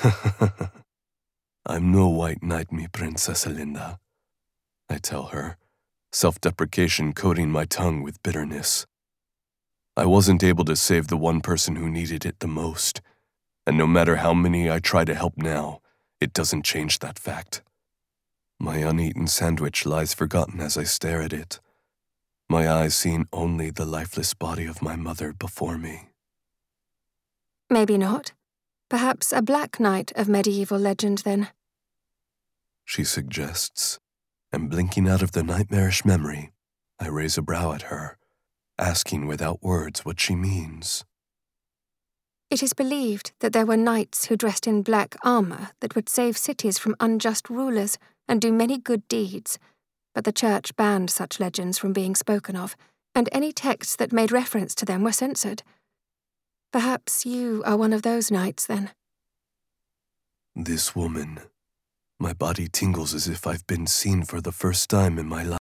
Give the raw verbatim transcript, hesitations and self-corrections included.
I'm no white knight, me Princess Linda, I tell her, self-deprecation coating my tongue with bitterness. I wasn't able to save the one person who needed it the most, and no matter how many I try to help now, it doesn't change that fact. My uneaten sandwich lies forgotten as I stare at it, my eyes seeing only the lifeless body of my mother before me. Maybe not. Perhaps a black knight of medieval legend, then. She suggests, and blinking out of the nightmarish memory, I raise a brow at her, asking without words what she means. It is believed that there were knights who dressed in black armor that would save cities from unjust rulers and do many good deeds, but the church banned such legends from being spoken of, and any texts that made reference to them were censored. Perhaps you are one of those knights, then. This woman. My body tingles as if I've been seen for the first time in my life.